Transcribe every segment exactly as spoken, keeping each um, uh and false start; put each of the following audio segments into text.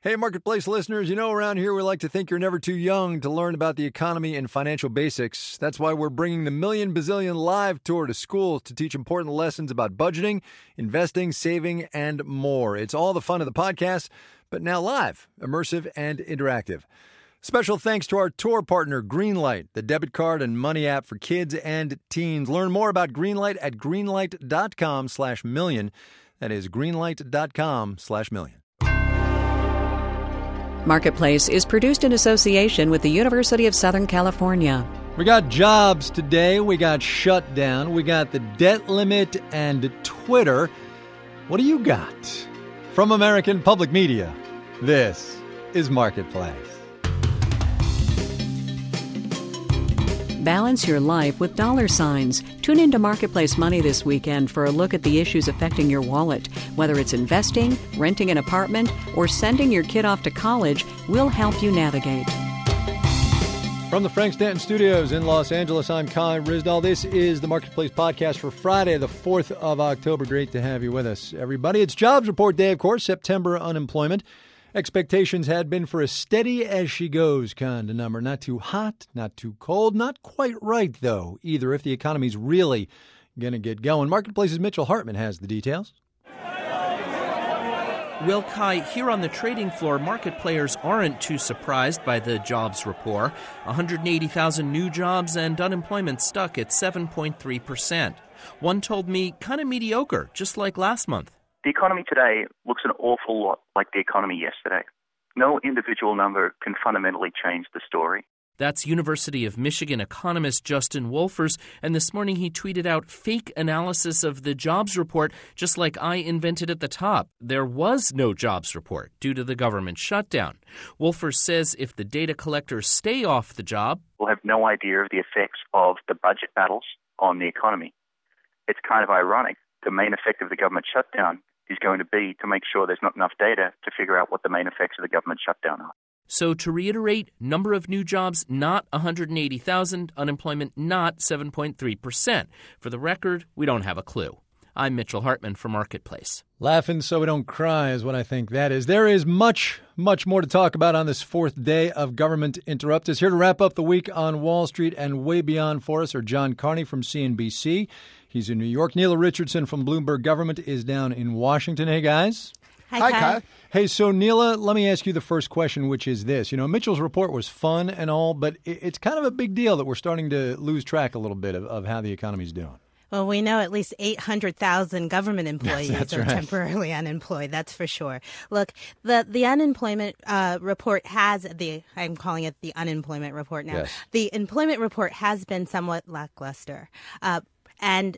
Hey, Marketplace listeners, you know around here we like to think you're never too young to learn about the economy and financial basics. That's why we're bringing the Million Bazillion Live Tour to schools to teach important lessons about budgeting, investing, saving, and more. It's all the fun of the podcast, but now live, immersive, and interactive. Special thanks to our tour partner, Greenlight, the debit card and money app for kids and teens. Learn more about Greenlight at greenlight.com slash million. That is greenlight.com slash million. Marketplace is produced in association with the University of Southern California. We got jobs today. We got shutdown. We got the debt limit and Twitter. What do you got? From American Public Media, this is Marketplace. Balance your life with dollar signs. Tune into Marketplace Money this weekend for a look at the issues affecting your wallet. Whether it's investing, renting an apartment, or sending your kid off to college, we'll help you navigate. From the Frank Stanton Studios in Los Angeles, I'm Kai Ryssdal. This is the Marketplace Podcast for Friday, the fourth of October. Great to have you with us, everybody. It's Jobs Report Day, of course, September unemployment. Expectations had been for a steady-as-she-goes kind of number. Not too hot, not too cold, not quite right, though, either, if the economy's really going to get going. Marketplace's Mitchell Hartman has the details. Well, Kai, here on the trading floor, market players aren't too surprised by the jobs report. one hundred eighty thousand new jobs and unemployment stuck at seven point three percent. One told me kind of mediocre, just like last month. The economy today looks an awful lot like the economy yesterday. No individual number can fundamentally change the story. That's University of Michigan economist Justin Wolfers, and this morning he tweeted out fake analysis of the jobs report, just like I invented at the top. There was no jobs report due to the government shutdown. Wolfers says if the data collectors stay off the job, we'll have no idea of the effects of the budget battles on the economy. It's kind of ironic. The main effect of the government shutdown is going to be to make sure there's not enough data to figure out what the main effects of the government shutdown are. So to reiterate, number of new jobs, not one hundred eighty thousand, unemployment, not seven point three percent. For the record, we don't have a clue. I'm Mitchell Hartman for Marketplace. Laughing so we don't cry is what I think that is. There is much, much more to talk about on this fourth day of Government Interrupt. Is here to wrap up the week on Wall Street and way beyond for us are John Carney from C N B C. He's in New York. Neela Richardson from Bloomberg Government is down in Washington. Hey, guys. Hi, Hi Kai. Hey, so Neela, let me ask you the first question, which is this. You know, Mitchell's report was fun and all, but it's kind of a big deal that we're starting to lose track a little bit of, of how the economy's doing. Well, we know at least eight hundred thousand government employees That's are right. temporarily unemployed. That's for sure. Look, the, the unemployment uh, report has the, I'm calling it the unemployment report now. Yes. The employment report has been somewhat lackluster. Uh, and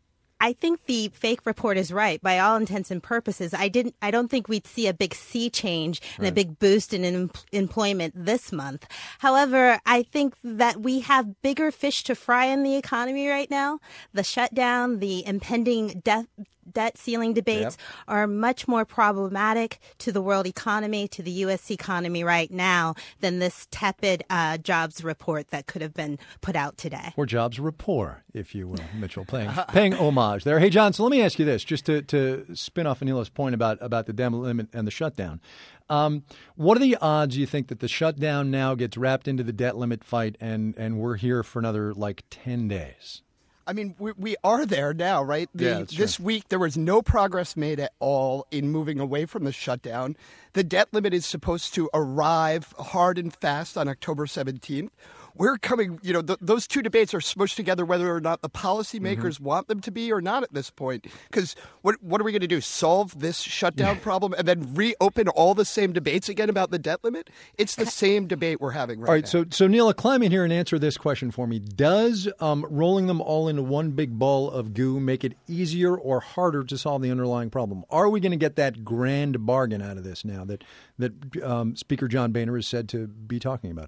I think the fake report is right. By all intents and purposes, I didn't. I don't think we'd see a big sea change and right. a big boost in em- employment this month. However, I think that we have bigger fish to fry in the economy right now. The shutdown, the impending death. Debt ceiling debates yep. are much more problematic to the world economy, to the U S economy right now than this tepid uh, jobs report that could have been put out today. Or jobs rapport, if you will, Mitchell, paying, paying homage there. Hey, John, so let me ask you this, just to, to spin off Anila's point about, about the debt limit and the shutdown. Um, what are the odds you think that the shutdown now gets wrapped into the debt limit fight and, and we're here for another, like, ten days? I mean, we, we are there now, right? The, yeah, this true. week, there was no progress made at all in moving away from the shutdown. The debt limit is supposed to arrive hard and fast on October seventeenth. We're coming, you know, th- those two debates are smushed together whether or not the policymakers mm-hmm. want them to be or not at this point. Because what what are we going to do? Solve this shutdown problem and then reopen all the same debates again about the debt limit? It's the same debate we're having right now. All right, now. so so Neela, climb in here and answer this question for me. Does um, rolling them all into one big ball of goo make it easier or harder to solve the underlying problem? Are we going to get that grand bargain out of this now that, that um, Speaker John Boehner is said to be talking about again?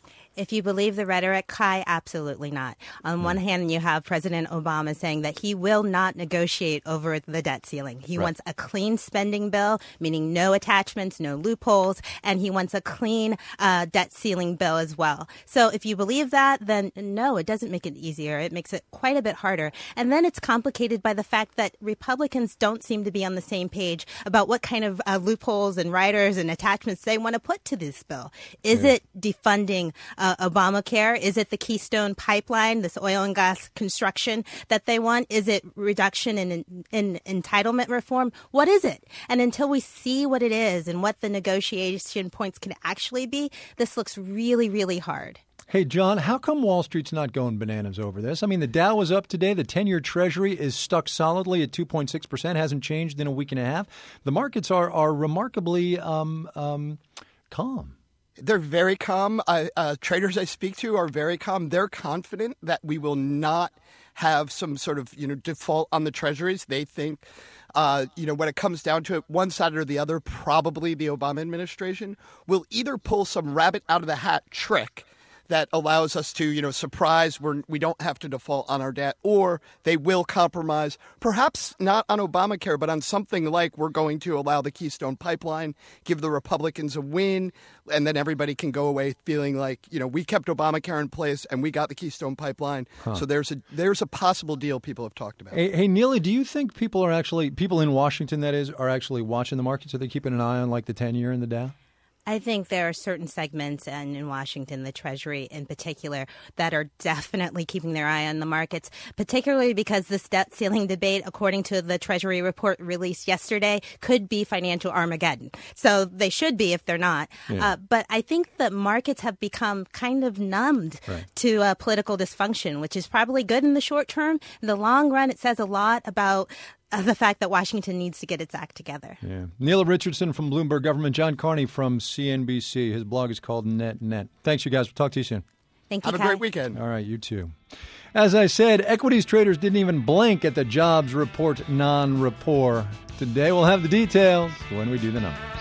If you believe the rhetoric, Kai, absolutely not. On one hand, you have President Obama saying that he will not negotiate over the debt ceiling. He right. wants a clean spending bill, meaning no attachments, no loopholes, and he wants a clean uh, debt ceiling bill as well. So if you believe that, then no, it doesn't make it easier. It makes it quite a bit harder. And then it's complicated by the fact that Republicans don't seem to be on the same page about what kind of uh, loopholes and riders and attachments they want to put to this bill. Is yeah. it defunding Uh, Obamacare? Is it the Keystone Pipeline, this oil and gas construction that they want? Is it reduction in, in, in entitlement reform? What is it? And until we see what it is and what the negotiation points can actually be, this looks really, really hard. Hey, John, how come Wall Street's not going bananas over this? I mean, the Dow was up today. The ten-year Treasury is stuck solidly at two point six percent, hasn't changed in a week and a half. The markets are, are remarkably um, um, calm. They're very calm. Uh, uh, traders I speak to are very calm. They're confident that we will not have some sort of, you know, default on the treasuries. They think, uh, you know, when it comes down to it, one side or the other, probably the Obama administration, will either pull some rabbit out of the hat trick that allows us to, you know, surprise we're, we don't have to default on our debt, or they will compromise, perhaps not on Obamacare, but on something like we're going to allow the Keystone Pipeline, give the Republicans a win, and then everybody can go away feeling like, you know, we kept Obamacare in place and we got the Keystone Pipeline. Huh. So there's a there's a possible deal people have talked about. Hey, hey, Neely, do you think people are actually, people in Washington, that is, are actually watching the markets? Are they keeping an eye on like the ten-year in the Dow? I think there are certain segments, and in Washington, the Treasury in particular, that are definitely keeping their eye on the markets, particularly because this debt ceiling debate, according to the Treasury report released yesterday, could be financial Armageddon. So they should be if they're not. Yeah. Uh, but I think the markets have become kind of numbed right. to uh, political dysfunction, which is probably good in the short term. In the long run, it says a lot about Uh, the fact that Washington needs to get its act together. Yeah. Neela Richardson from Bloomberg Government, John Carney from C N B C. His blog is called Net Net. Thanks, you guys. We'll talk to you soon. Thank you, Have Kai. a great weekend. All right, you too. As I said, equities traders didn't even blink at the jobs report non-report. Today we'll have the details when we do the numbers.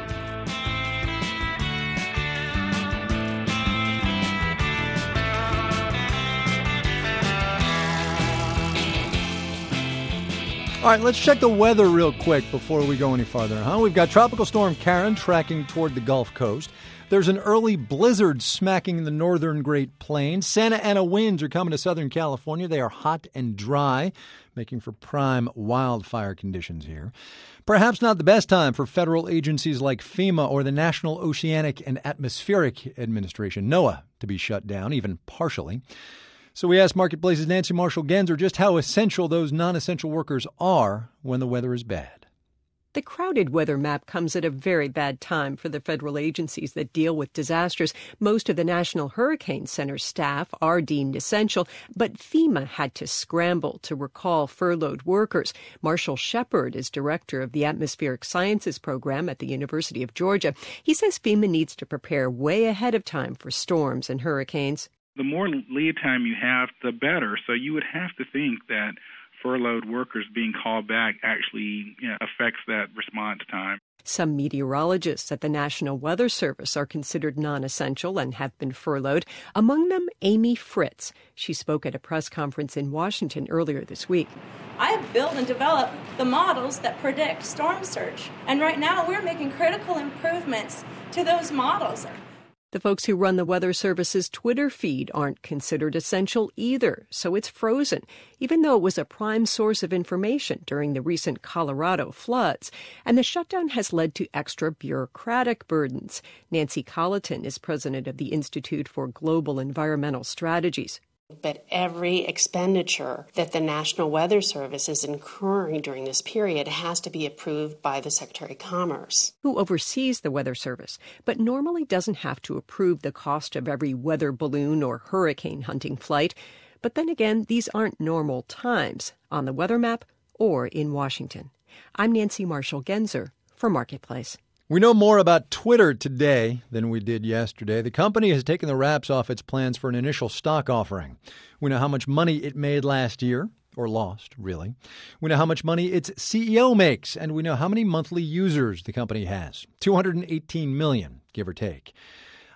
All right, let's check the weather real quick before we go any farther, huh? We've got Tropical Storm Karen tracking toward the Gulf Coast. There's an early blizzard smacking the northern Great Plains. Santa Ana winds are coming to Southern California. They are hot and dry, making for prime wildfire conditions here. Perhaps not the best time for federal agencies like FEMA or the National Oceanic and Atmospheric Administration, NOAA, to be shut down, even partially. So we asked Marketplace's Nancy Marshall-Genzer just how essential those non-essential workers are when the weather is bad. The crowded weather map comes at a very bad time for the federal agencies that deal with disasters. Most of the National Hurricane Center staff are deemed essential, but FEMA had to scramble to recall furloughed workers. Marshall Shepard is director of the Atmospheric Sciences program at the University of Georgia. He says FEMA needs to prepare way ahead of time for storms and hurricanes. The more lead time you have, the better. So you would have to think that furloughed workers being called back actually, you know, affects that response time. Some meteorologists at the National Weather Service are considered non-essential and have been furloughed. Among them, Amy Fritz. She spoke at a press conference in Washington earlier this week. I have built and developed the models that predict storm surge. And right now we're making critical improvements to those models. The folks who run the Weather Service's Twitter feed aren't considered essential either, so it's frozen, even though it was a prime source of information during the recent Colorado floods. And the shutdown has led to extra bureaucratic burdens. Nancy Colleton is president of the Institute for Global Environmental Strategies. But every expenditure that the National Weather Service is incurring during this period has to be approved by the Secretary of Commerce, who oversees the Weather Service, but normally doesn't have to approve the cost of every weather balloon or hurricane hunting flight. But then again, these aren't normal times on the weather map or in Washington. I'm Nancy Marshall-Genzer for Marketplace. We know more about Twitter today than we did yesterday. The company has taken the wraps off its plans for an initial stock offering. We know how much money it made last year, or lost, really. We know how much money its C E O makes, and we know how many monthly users the company has. two hundred eighteen million, give or take.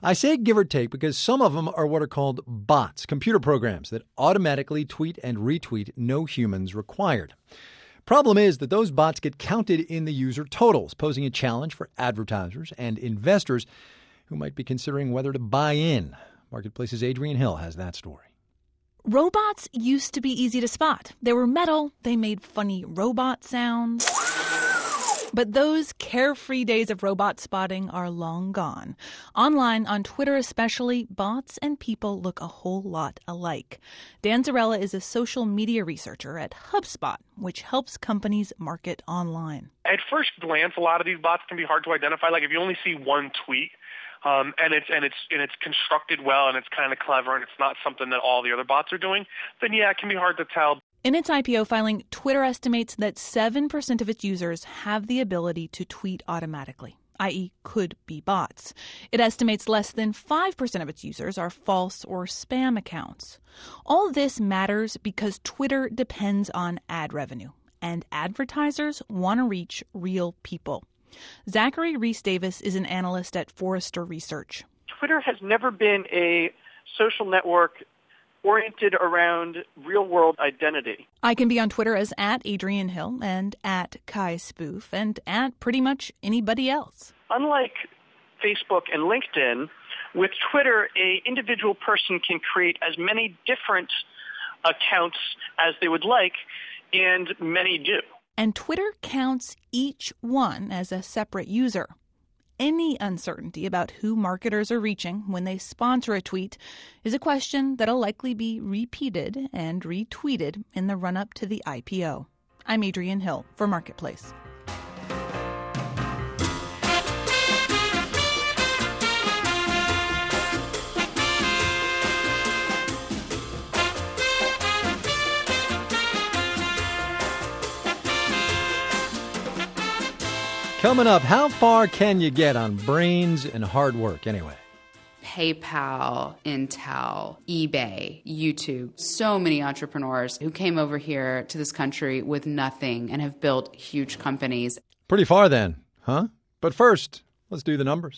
I say give or take because some of them are what are called bots, computer programs that automatically tweet and retweet, no humans required. Problem is that those bots get counted in the user totals, posing a challenge for advertisers and investors who might be considering whether to buy in. Marketplace's Adrian Hill has that story. Robots used to be easy to spot. They were metal. They made funny robot sounds. But those carefree days of robot spotting are long gone. Online, on Twitter especially, bots and people look a whole lot alike. Dan Zarella is a social media researcher at HubSpot, which helps companies market online. At first glance, a lot of these bots can be hard to identify. Like if you only see one tweet, Um, and it's and it's and it's constructed well, and it's kind of clever, and it's not something that all the other bots are doing, then yeah, it can be hard to tell. In its I P O filing, Twitter estimates that seven percent of its users have the ability to tweet automatically, that is could be bots. It estimates less than five percent of its users are false or spam accounts. All this matters because Twitter depends on ad revenue, and advertisers want to reach real people. Zachary Reese-Davis is an analyst at Forrester Research. Twitter has never been a social network oriented around real-world identity. I can be on Twitter as at Adrian Hill and at Kai Spoof and at pretty much anybody else. Unlike Facebook and LinkedIn, with Twitter, a individual person can create as many different accounts as they would like, and many do. And Twitter counts each one as a separate user. Any uncertainty about who marketers are reaching when they sponsor a tweet is a question that'll likely be repeated and retweeted in the run-up to the I P O. I'm Adrian Hill for Marketplace. Coming up, how far can you get on brains and hard work anyway? PayPal, Intel, eBay, YouTube, so many entrepreneurs who came over here to this country with nothing and have built huge companies. Pretty far then, huh? But first, let's do the numbers.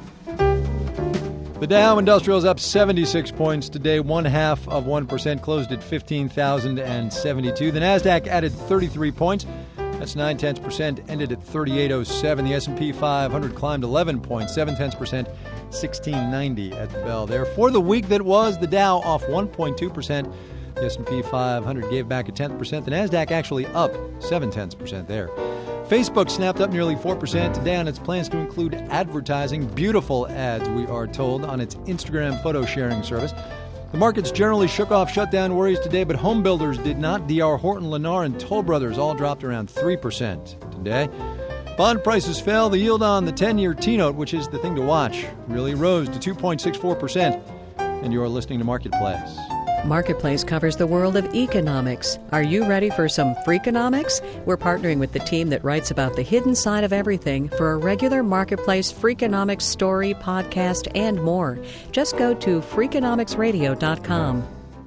The Dow Industrial is up seventy-six points today, one half of one percent, closed at fifteen thousand seventy-two. The NASDAQ added thirty-three points. That's nine tenths percent, ended at thirty-eight oh seven. The S and P five hundred climbed eleven points, seven tenths percent, sixteen ninety at the bell there. For the week that was, the Dow off one point two percent. The S and P five hundred gave back a tenth percent. The NASDAQ actually up seven tenths percent there. Facebook snapped up nearly four percent today on its plans to include advertising, beautiful ads, we are told, on its Instagram photo sharing service. The markets generally shook off shutdown worries today, but home builders did not. D R Horton, Lennar, and Toll Brothers all dropped around three percent today. Bond prices fell. The yield on the ten-year T-note, which is the thing to watch, really rose to two point six four percent. And you're listening to Marketplace. Marketplace covers the world of economics. Are you ready for some Freakonomics? We're partnering with the team that writes about the hidden side of everything for a regular Marketplace Freakonomics story, podcast, and more. Just go to freakonomics radio dot com.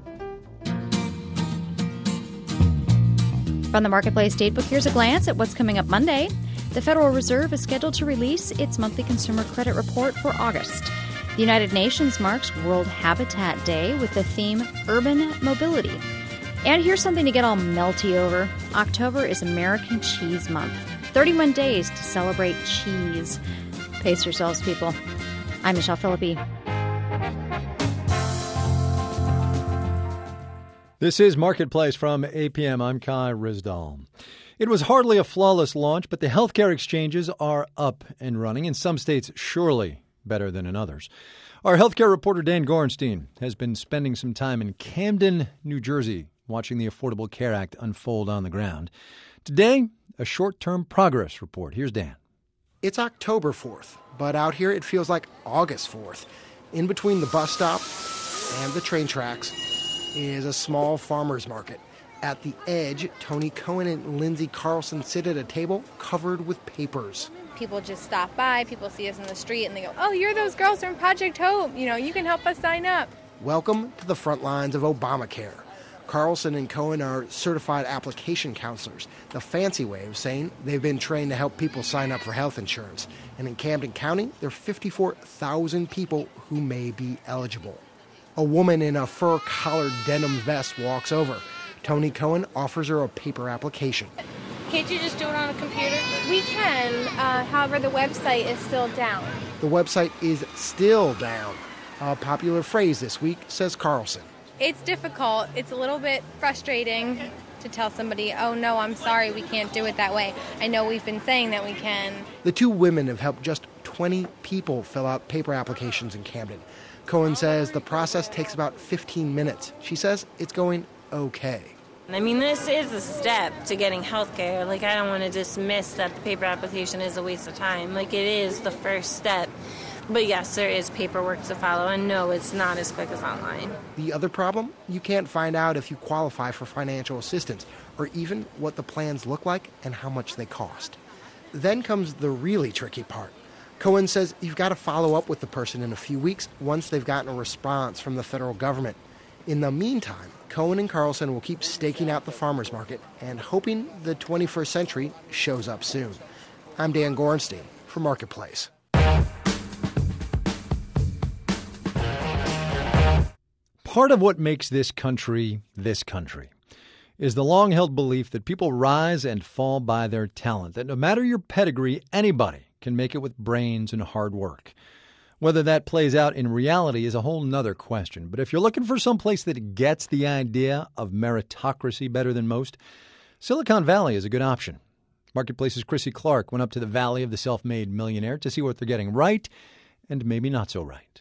From the Marketplace Datebook, here's a glance at what's coming up Monday. The Federal Reserve is scheduled to release its monthly consumer credit report for August. The United Nations marks World Habitat Day with the theme Urban Mobility. And here's something to get all melty over. October is American Cheese Month. thirty-one days to celebrate cheese. Pace yourselves, people. I'm Michelle Philippi. This is Marketplace from A P M. I'm Kai Rizdal. It was hardly a flawless launch, but the healthcare exchanges are up and running in some states, surely better than in others. Our healthcare reporter Dan Gorenstein has been spending some time in Camden, New Jersey, watching the Affordable Care Act unfold on the ground. Today, a short-term progress report. Here's Dan. It's October fourth, but out here it feels like August fourth. In between the bus stop and the train tracks is a small farmer's market. At the edge, Tony Cohen and Lindsay Carlson sit at a table covered with papers. People just stop by, people see us in the street, and they go, oh, you're those girls from Project Hope. You know, you can help us sign up. Welcome to the front lines of Obamacare. Carlson and Cohen are certified application counselors, the fancy way of saying they've been trained to help people sign up for health insurance. And in Camden County, there are fifty-four thousand people who may be eligible. A woman in a fur-collared denim vest walks over. Tony Cohen offers her a paper application. Can't you just do it on a computer? We can, uh, however, the website is still down. The website is still down. A popular phrase this week, says Carlson. It's difficult. It's a little bit frustrating to tell somebody, oh, no, I'm sorry, we can't do it that way. I know we've been saying that we can. The two women have helped just twenty people fill out paper applications in Camden. Cohen says the process takes about fifteen minutes. She says it's going okay. I mean, this is a step to getting health care. Like, I don't want to dismiss that the paper application is a waste of time. Like, it is the first step. But yes, there is paperwork to follow, and no, it's not as quick as online. The other problem? You can't find out if you qualify for financial assistance, or even what the plans look like and how much they cost. Then comes the really tricky part. Cohen says you've got to follow up with the person in a few weeks once they've gotten a response from the federal government. In the meantime, Cohen and Carlson will keep staking out the farmers market and hoping the twenty-first century shows up soon. I'm Dan Gorenstein for Marketplace. Part of what makes this country this country is the long-held belief that people rise and fall by their talent, that no matter your pedigree, anybody can make it with brains and hard work. Whether that plays out in reality is a whole nother question. But if you're looking for some place that gets the idea of meritocracy better than most, Silicon Valley is a good option. Marketplace's Chrissy Clark went up to the Valley of the Self-Made Millionaire to see what they're getting right and maybe not so right.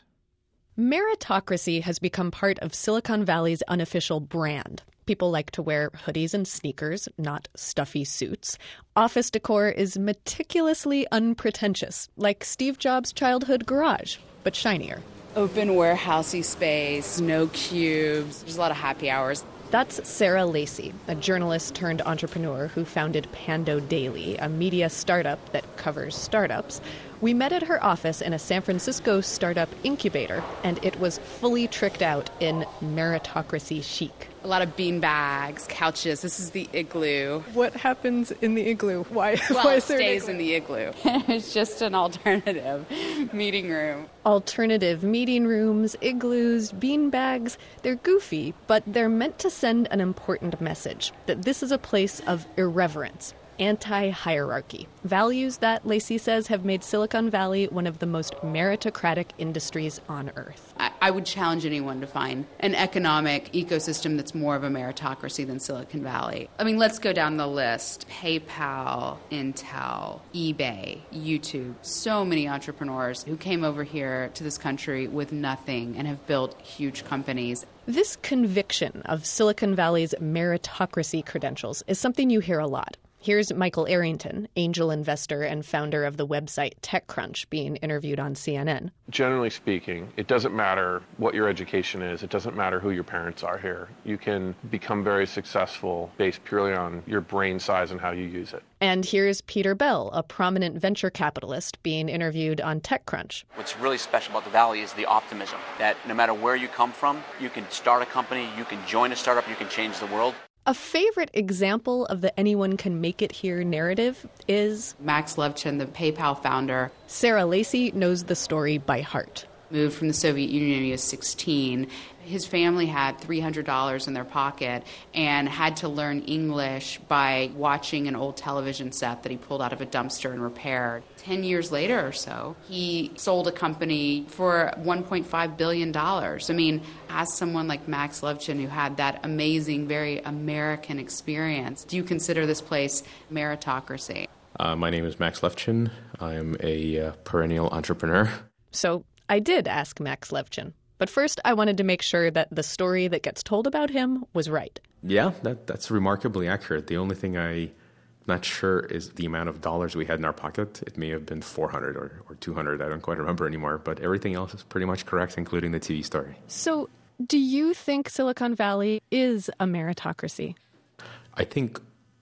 Meritocracy has become part of Silicon Valley's unofficial brand. People like to wear hoodies and sneakers, not stuffy suits. Office decor is meticulously unpretentious, like Steve Jobs' childhood garage, but shinier. Open warehousey space, no cubes. There's a lot of happy hours. That's Sarah Lacey, a journalist turned entrepreneur who founded Pando Daily, a media startup that covers startups. We met at her office in a San Francisco startup incubator, and it was fully tricked out in meritocracy chic. A lot of bean bags, couches. This is the igloo. What happens in the igloo? Why? Well, why it is there stays an in the igloo. It's just an alternative meeting room. Alternative meeting rooms, igloos, bean bags. They're goofy, but they're meant to send an important message that this is a place of irreverence. Anti-hierarchy. Values that, Lacey says, have made Silicon Valley one of the most meritocratic industries on Earth. I, I would challenge anyone to find an economic ecosystem that's more of a meritocracy than Silicon Valley. I mean, let's go down the list. PayPal, Intel, eBay, YouTube. So many entrepreneurs who came over here to this country with nothing and have built huge companies. This conviction of Silicon Valley's meritocracy credentials is something you hear a lot. Here's Michael Arrington, angel investor and founder of the website TechCrunch, being interviewed on C N N. Generally speaking, it doesn't matter what your education is. It doesn't matter who your parents are here. You can become very successful based purely on your brain size and how you use it. And here's Peter Bell, a prominent venture capitalist, being interviewed on TechCrunch. What's really special about the Valley is the optimism, that no matter where you come from, you can start a company, you can join a startup, you can change the world. A favorite example of the anyone can make it here narrative is Max Levchin, the PayPal founder. Sarah Lacey knows the story by heart. Moved from the Soviet Union when he was sixteen. His family had three hundred dollars in their pocket and had to learn English by watching an old television set that he pulled out of a dumpster and repaired. Ten years later or so, he sold a company for one point five billion dollars. I mean, as someone like Max Levchin who had that amazing, very American experience, do you consider this place meritocracy? Uh, my name is Max Levchin. I am a uh, perennial entrepreneur. So I did ask Max Levchin. But first, I wanted to make sure that the story that gets told about him was right. Yeah, that, that's remarkably accurate. The only thing I'm not sure is the amount of dollars we had in our pocket. It may have been four hundred or, or two hundred. I don't quite remember anymore. But everything else is pretty much correct, including the T V story. So do you think Silicon Valley is a meritocracy? I think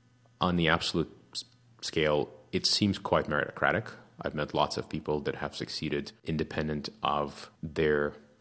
on the absolute scale, it seems quite meritocratic. I've met lots of people that have succeeded independent of their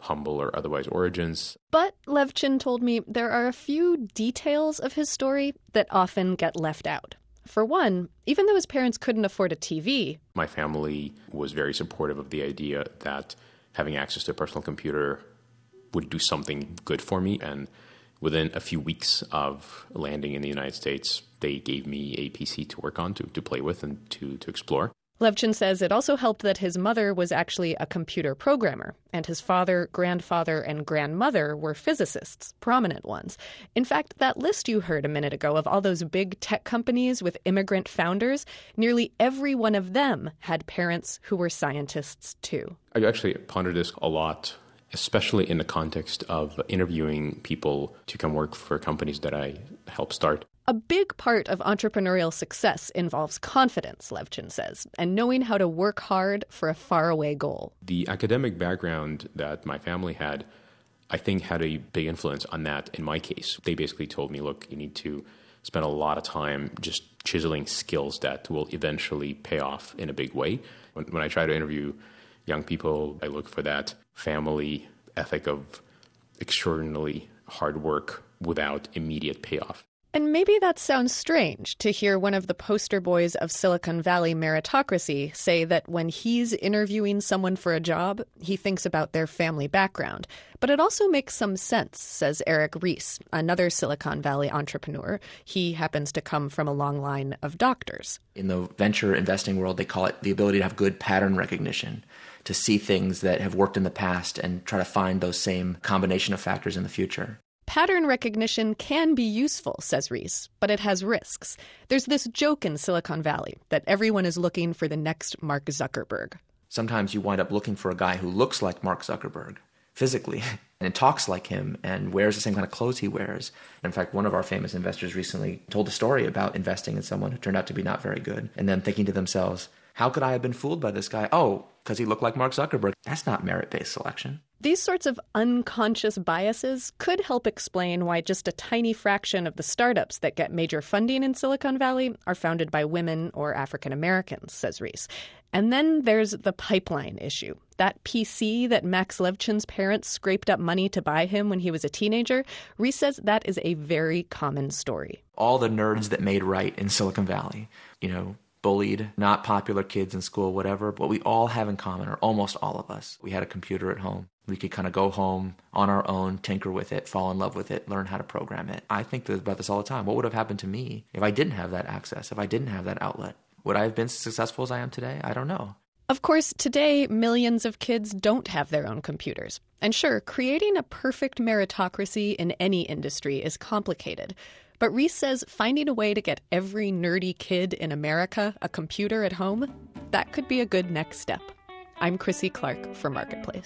humble or otherwise origins. But Levchin told me there are a few details of his story that often get left out. For one, even though his parents couldn't afford a T V, my family was very supportive of the idea that having access to a personal computer would do something good for me. And within a few weeks of landing in the United States, they gave me a P C to work on, to, to play with and to, to explore. Levchin says it also helped that his mother was actually a computer programmer, and his father, grandfather, and grandmother were physicists, prominent ones. In fact, that list you heard a minute ago of all those big tech companies with immigrant founders, nearly every one of them had parents who were scientists too. I actually pondered this a lot, especially in the context of interviewing people to come work for companies that I helped start. A big part of entrepreneurial success involves confidence, Levchin says, and knowing how to work hard for a faraway goal. The academic background that my family had, I think, had a big influence on that in my case. They basically told me, look, you need to spend a lot of time just chiseling skills that will eventually pay off in a big way. When, when I try to interview young people, I look for that family ethic of extraordinarily hard work without immediate payoff. And maybe that sounds strange to hear one of the poster boys of Silicon Valley meritocracy say that when he's interviewing someone for a job, he thinks about their family background. But it also makes some sense, says Eric Ries, another Silicon Valley entrepreneur. He happens to come from a long line of doctors. In the venture investing world, they call it the ability to have good pattern recognition, to see things that have worked in the past and try to find those same combination of factors in the future. Pattern recognition can be useful, says Ries, but it has risks. There's this joke in Silicon Valley that everyone is looking for the next Mark Zuckerberg. Sometimes you wind up looking for a guy who looks like Mark Zuckerberg physically and talks like him and wears the same kind of clothes he wears. In fact, one of our famous investors recently told a story about investing in someone who turned out to be not very good, and then thinking to themselves, how could I have been fooled by this guy? Oh, because he looked like Mark Zuckerberg. That's not merit-based selection. These sorts of unconscious biases could help explain why just a tiny fraction of the startups that get major funding in Silicon Valley are founded by women or African Americans, says Ries. And then there's the pipeline issue. That P C that Max Levchin's parents scraped up money to buy him when he was a teenager, Ries says that is a very common story. All the nerds that made right in Silicon Valley, you know, bullied, not popular kids in school, whatever, what we all have in common, or almost all of us, we had a computer at home. We could kind of go home on our own, tinker with it, fall in love with it, learn how to program it. I think about this all the time. What would have happened to me if I didn't have that access, if I didn't have that outlet? Would I have been as successful as I am today? I don't know. Of course, today, millions of kids don't have their own computers. And sure, creating a perfect meritocracy in any industry is complicated. But Ries says finding a way to get every nerdy kid in America a computer at home, that could be a good next step. I'm Chrissy Clark for Marketplace.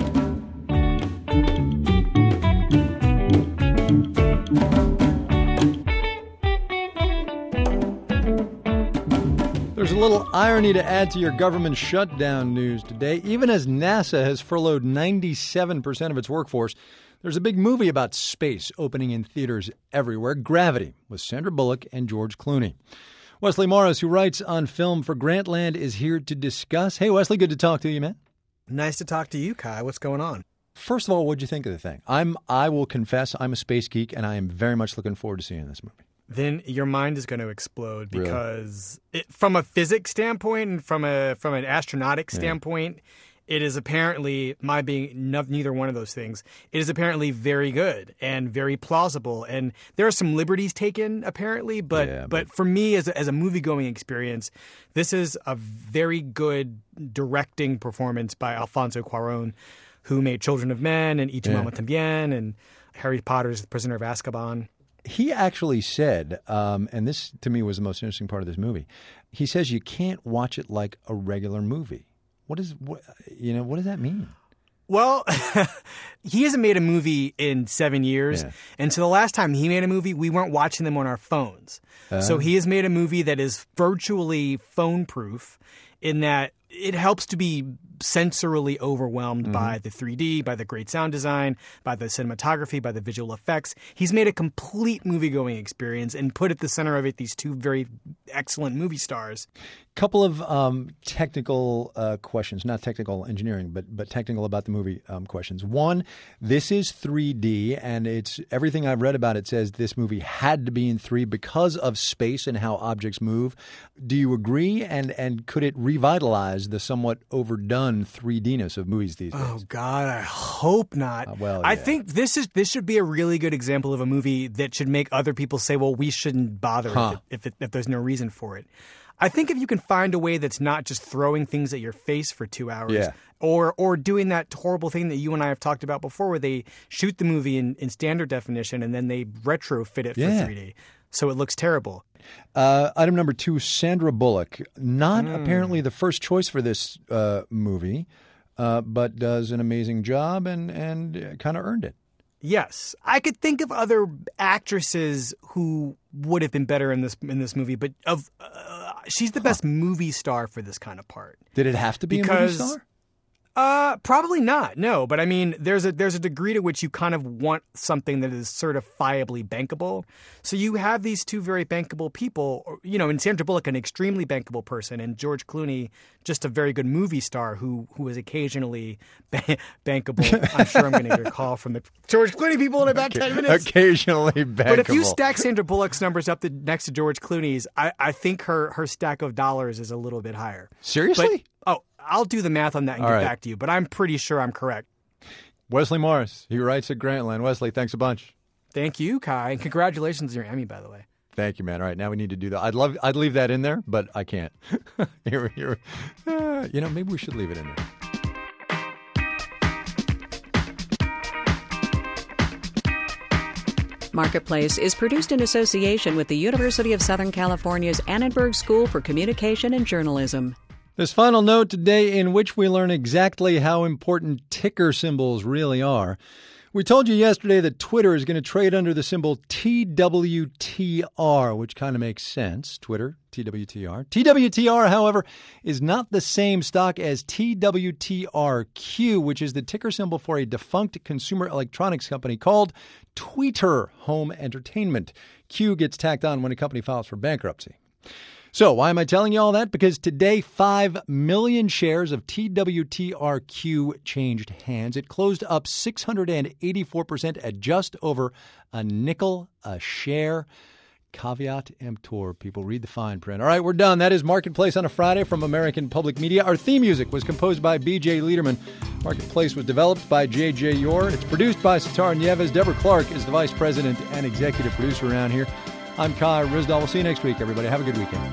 There's a little irony to add to your government shutdown news today. Even as NASA has furloughed ninety-seven percent of its workforce, there's a big movie about space opening in theaters everywhere, Gravity, with Sandra Bullock and George Clooney. Wesley Morris, who writes on film for Grantland, is here to discuss. Hey, Wesley, good to talk to you, man. Nice to talk to you, Kai. What's going on? First of all, what'd you think of the thing? I'm, I will confess, I'm a space geek, and I am very much looking forward to seeing this movie. Then your mind is going to explode because really? it, from a physics standpoint and from a from an astronautic standpoint, yeah. It is apparently, my being no, neither one of those things, it is apparently very good and very plausible. And there are some liberties taken, apparently. But yeah, but, but for me, as a, as a movie-going experience, this is a very good directing performance by Alfonso Cuarón, who made Children of Men and Y Tu Mamá También and Harry Potter's Prisoner of Azkaban. He actually said, um, and this to me was the most interesting part of this movie, he says you can't watch it like a regular movie. What is, what, you know, what does that mean? Well, he hasn't made a movie in seven years. Yeah. And so the last time he made a movie, we weren't watching them on our phones. Uh, so he has made a movie that is virtually phone-proof in that it helps to be sensorily overwhelmed Mm-hmm. by the three D, by the great sound design, by the cinematography, by the visual effects. He's made a complete movie-going experience and put at the center of it these two very excellent movie stars. Couple of um, technical uh, questions, not technical engineering, but but technical about the movie um, questions. One, this is three D, and it's everything I've read about it says this movie had to be in three because of space and how objects move. Do you agree? And and could it revitalize the somewhat overdone three D-ness of movies these days? Oh God, I hope not. Uh, well, I yeah. think this is this should be a really good example of a movie that should make other people say, "Well, we shouldn't bother Huh. if, it, if, it, if there's no reason for it." I think if you can find a way that's not just throwing things at your face for two hours, Yeah. or or doing that horrible thing that you and I have talked about before, where they shoot the movie in, in standard definition and then they retrofit it for Yeah. three D, so it looks terrible. Uh, item number two, Sandra Bullock. Not Mm. apparently the first choice for this uh, movie, uh, but does an amazing job and, and kind of earned it. Yes, I could think of other actresses who would have been better in this in this movie, but of uh, she's the best movie star for this kind of part. Did it have to be Because- a movie star? Uh, probably not. No, but I mean, there's a there's a degree to which you kind of want something that is certifiably bankable. So you have these two very bankable people, or, you know, and Sandra Bullock, an extremely bankable person, and George Clooney, just a very good movie star who who is occasionally ba- bankable. I'm sure I'm going to get a call from the George Clooney people in about ten minutes. Occasionally bankable. But if you stack Sandra Bullock's numbers up to, next to George Clooney's, I, I think her her stack of dollars is a little bit higher. Seriously? But, oh, I'll do the math on that and All get right. back to you, but I'm pretty sure I'm correct. Wesley Morris, he writes at Grantland. Wesley, thanks a bunch. Thank you, Kai, and congratulations on your Emmy, by the way. Thank you, man. All right, now we need to do that. I'd love, I'd leave that in there, but I can't. here, here. Uh, you know, maybe we should leave it in there. Marketplace is produced in association with the University of Southern California's Annenberg School for Communication and Journalism. This final note today in which we learn exactly how important ticker symbols really are. We told you yesterday that Twitter is going to trade under the symbol T W T R, which kind of makes sense. Twitter, T W T R. T W T R, however, is not the same stock as T W T R Q, which is the ticker symbol for a defunct consumer electronics company called Tweeter Home Entertainment. Q gets tacked on when a company files for bankruptcy. So why am I telling you all that? Because today, five million shares of T W T R Q changed hands. It closed up six hundred eighty-four percent at just over a nickel a share. Caveat emptor. People, read the fine print. All right, we're done. That is Marketplace on a Friday from American Public Media. Our theme music was composed by B J Liederman. Marketplace was developed by J J Yor. It's produced by Sitar Nieves. Deborah Clark is the vice president and executive producer around here. I'm Kai Ryssdal. We'll see you next week, everybody. Have a good weekend.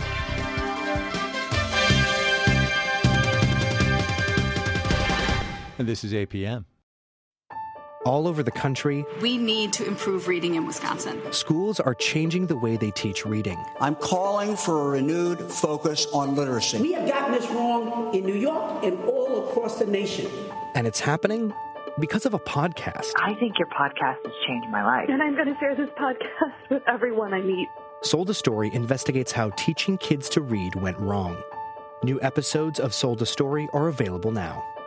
And this is A P M. All over the country, We need to improve reading in Wisconsin. schools are changing the way they teach reading. I'm calling for a renewed focus on literacy. We have gotten this wrong in New York and all across the nation. And it's happening because of a podcast. I think your podcast has changed my life. And I'm going to share this podcast with everyone I meet. Sold a Story investigates how teaching kids to read went wrong. New episodes of Sold a Story are available now.